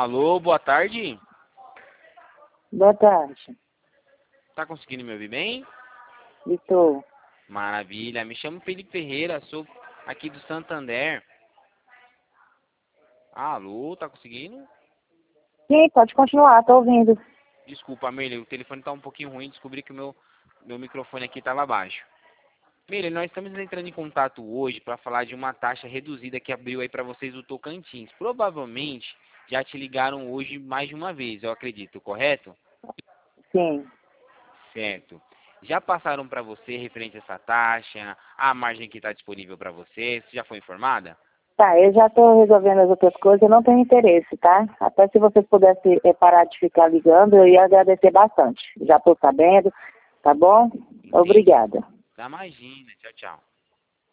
Alô, boa tarde. Boa tarde. Tá conseguindo me ouvir bem? Estou. Maravilha. Me chamo Felipe Ferreira, sou aqui do Santander. Alô, tá conseguindo? Sim, pode continuar, estou ouvindo. Desculpa, Meire, o telefone tá um pouquinho ruim, descobri que o meu microfone aqui estava baixo. Meire, nós estamos entrando em contato hoje para falar de uma taxa reduzida que abriu aí para vocês o Tocantins. Provavelmente já te ligaram hoje mais de uma vez, eu acredito, correto? Sim. Certo. Já passaram para você referente a essa taxa, a margem que está disponível para você? Você já foi informada? Tá, eu já estou resolvendo as outras coisas, eu não tenho interesse, tá? Até se vocês pudessem parar de ficar ligando, eu ia agradecer bastante. Já estou sabendo, tá bom? Entendi. Obrigada. Tá, imagina. Tchau, tchau.